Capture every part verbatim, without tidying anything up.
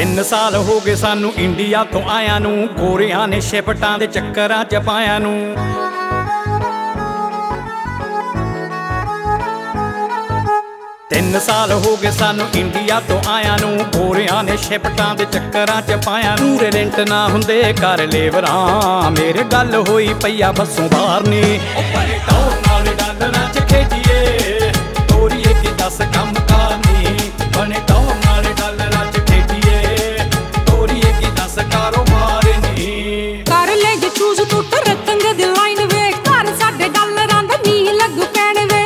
ਤਿੰਨ ਸਾਲ ਹੋ ਗਏ ਸਾਨੂੰ ਇੰਡੀਆ ਤੋਂ ਆਇਆਂ ਨੂੰ, ਗੋਰਿਆਂ ਨੇ ਸ਼ਿਫਟਾਂ ਦੇ ਚੱਕਰਾਂ ਚ ਪਾਇਆਂ ਨੂੰ। ਤਿੰਨ ਸਾਲ ਹੋ ਗਏ ਸਾਨੂੰ ਇੰਡੀਆ ਤੋਂ ਆਇਆਂ ਨੂੰ, ਗੋਰਿਆਂ ਨੇ ਸ਼ਿਫਟਾਂ ਦੇ ਚੱਕਰਾਂ ਚ ਪਾਇਆਂ ਨੂੰ। ਪੂਰੇ ਰੈਂਟ ਨਾ ਹੁੰਦੇ ਕਰ ਲੇਵਰਾਂ, ਮੇਰੇ ਗੱਲ ਹੋਈ ਪਈਆ ਬੱਸੋਂ ਬਾਹਰ ਨੀ। ਬਣੇ ਟੌਰ ਨਾਲ ਡਾਲਰਾਂ ਚ ਖੇਡੀਏ, ਤੋਰੀਏ ਕੀ ਦਸ ਕੰਮ ਕਰਨੀ। ਬਣੇ ਟੌਰ ਨਾਲ ਡਾਲਰਾਂ ਚ ਖੇਡੀਏ, ਤੋਰੀਏ ਕੀ ਦਸ ਕਾਰੋਬਾਰ ਨੀ। ਕਰ ਲੈ ਜੇ ਚੂਜ਼ ਤੂੰ ਟਰਕੰਗ ਦੀ ਲਾਈਨ ਵੇ, ਘਰ ਸਾਡੇ ਡਾਲਰਾਂ ਦਾ ਨੀ ਲੱਗੂ ਪੈਣ ਵੇ।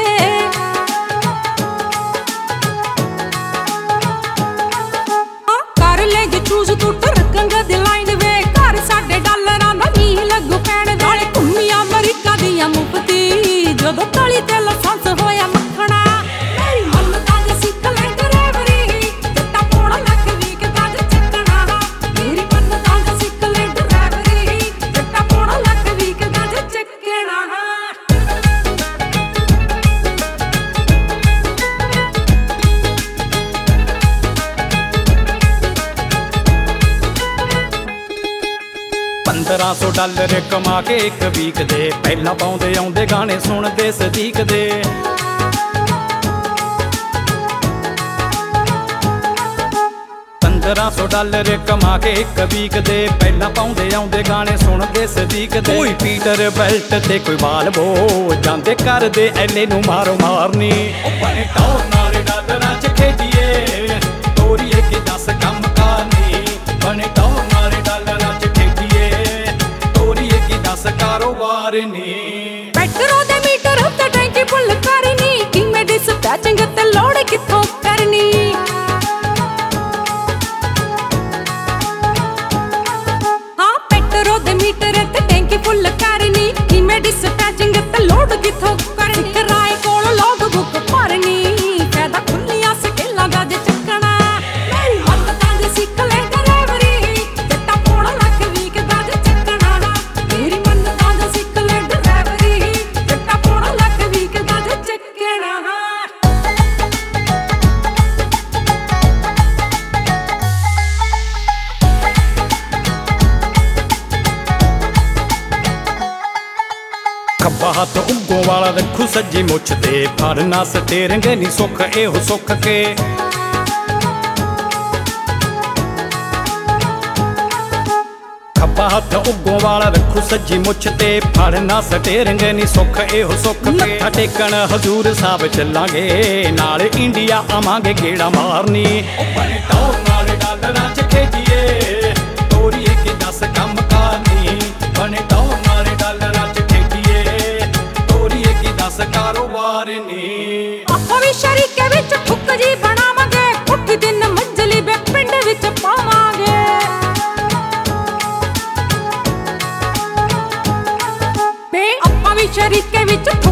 ਚੂਜ਼ ਤੂੰ ਟਰਕੰਗ ਦੀ ਲਾਈਨ ਵੇ, ਘਰ ਸਾਡੇ ਡਾਲਰਾਂ ਦਾ ਨੀ ਲੱਗੂ ਪੈਣ ਵੇ। ਨਾਲੇ ਘੁੰਮੀ ਅਮਰੀਕਾ ਦੀਆਂ ਮੁਫਤੀ, ਜਦੋਂ ਤਲੀ ਤੇ ਲਾਇਸੈਂਸ ਹੋਇਆ ਮੱਖਣਾ। ਮੇਰੀ ਮੰਨਦਾ ਜੇ ਸਿੱਖ ਲੈ ਡਰਾਈਵਰੀ, ਜੱਟਾ ਪੌਣਾ ਲੱਖ ਵੀਕਦਾ ਜੇ ਚੱਕਣਾ। ਮੇਰੀ ਮੰਨਦਾ ਜੇ ਸਿੱਖ ਲੈ ਡਰਾਈਵਰੀ, ਜੱਟਾ ਪੌਣਾ ਲੱਖ ਵੀਕਦਾ ਜੇ ਚੱਕਣਾ। ਪੰਦਰਾਂ ਸੌ ਡਾਲਰ ਕਮਾ ਕੇ ਇੱਕ ਵੀਕ ਦੇ, ਪਹਿਲਾਂ ਪਾਉਂਦੇ ਆਉਂਦੇ ਗਾਣੇ ਸੁਣਦੇ ਸਦੀਕ ਦੇ। ਪੰਦਰਾਂ ਸੌ ਡਾਲਰ ਕਮਾ ਕੇ ਇੱਕ ਵੀਕ ਦੇ, ਪਹਿਲਾਂ ਪਾਉਂਦੇ ਆਉਂਦੇ ਗਾਣੇ ਸੁਣਦੇ ਸਦੀਕ ਦੇ। ਕੋਈ ਪੀਟਰ ਬੈਲਟ ਤੇ ਕੋਈ ਬਾਲਬੋ, ਜਾਂਦੇ ਕਰਦੇ ਐਲੇ ਨੂੰ ਮਾਰੋ ਮਾਰਨੀ। ਬਣੇ ਟੌਰ ਨਾਲ ਡਾਲਰਾਂ ਚ ਖੇਡੀਏ, ਤੋਰੀਏ ਕੀ ਦਸ ਕੰਮ ਕਰਨੀ। ਬਣੇ ਟੌਰ ਨਾਲ ਡਾਲਰਾਂ ਚ ਕਾਰੋਬਾਰ ਨੀ। ਪੈਟਰੋਲ ਦੇ ਮੀਟਰ ਉੱਤੇ ਟੈਂਕੀ ਫੁੱਲ ਕਰਨੀ, ਕਿਵੇਂ ਡਿਸਪੈਚਿੰਗ ਤੇ ਲੋਡ ਕਿੱਥੋਂ ਕਰਨੀ। ਹਾਂ ਪੈਟਰੋਲ ਦੇ ਮੀਟਰ ਤੇ ਟੈਂਕੀ ਫੁੱਲ ਕਰਨੀ, ਕਿਵੇਂ ਡਿਸਪੈਚਿੰਗ ਤੇ ਲੋਡ ਕਿੱਥੋਂ ਕਰਨੀ। ਕਿਰਾਏ ਕੋਲ ਲੋਗ ਬੁੱਕ ਭਰਨੀ, ਫਾਇਦਾ ਖੁੱਲੀਆਂ ਸਕਿੱਲਾਂ ਦਾ ਜੇ ਚੱਕਣਾ। ਮੇਰੀ ਮੰਨਦਾ ਜੇ ਸਿੱਖ ਲੈ ਡਰਾਈਵਰੀ, ਜੱਟਾ ਪੌਣਾ ਲੱਖ ਵੀਕਦਾ ਜੇ ਚੱਕਣਾ। ਮੇਰੀ ਖੱਬਾ ਹੱਥ ਉਂਗੋਂ ਵਾਲਾ ਰੱਖੂ ਸੱਜੀ ਮੁੱਛ ਤੇ, ਫੜਨਾ ਸਟੇਰਿੰਗ ਨੀ ਸੁੱਖ ਇਹੋ ਸੁੱਖ ਕੇ। ਖੱਬਾ ਹੱਥ ਉਂਗੋਂ ਵਾਲਾ ਰੱਖੂ ਸੱਜੀ ਮੁੱਛ ਤੇ, ਫੜਨਾ ਸਟੇਰਿੰਗ ਨੀ ਸੁੱਖ ਇਹੋ ਸੁੱਖ ਕੇ। ਮੱਥਾ ਟੇਕਣ ਹਜ਼ੂਰ ਸਾਹਿਬ ਚੱਲਾਂਗੇ, ਨਾਲ ਇੰਡੀਆ ਆਵਾਂਗੇ ਗੇੜਾ ਮਾਰਨੀ। ਬਣੇ ਟੌਰ ਨਾਲ ਡਾਲਰਾਂ ਚ ਖੇਡੀਏ, ਤੋਰੀਏ ਕੀ ਦਸ ਕੰਮ ਕਰਨੀ। ਬਣੇ ਟੌਰ ਨਾਲ ਡਾਲਰਾਂ ਚ ਕਾਰੋਬਾਰ ਨੀ। ਆਪਾਂ ਵੀ ਸ਼ਰੀਕੇ ਵਿੱਚ ਠੁੱਕ ਜੀ ਬਣਾਵਾਂਗੇ, ਪੁੱਠੀ ਦਿਨ ਮੰਜ਼ਲੀ ਵੇ ਪਿੰਡ ਵਿੱਚ ਪਾਵਾਂਗੇ। ਵੇ ਆਪਾਂ ਵੀ ਸ਼ਰੀਕੇ ਵਿੱਚ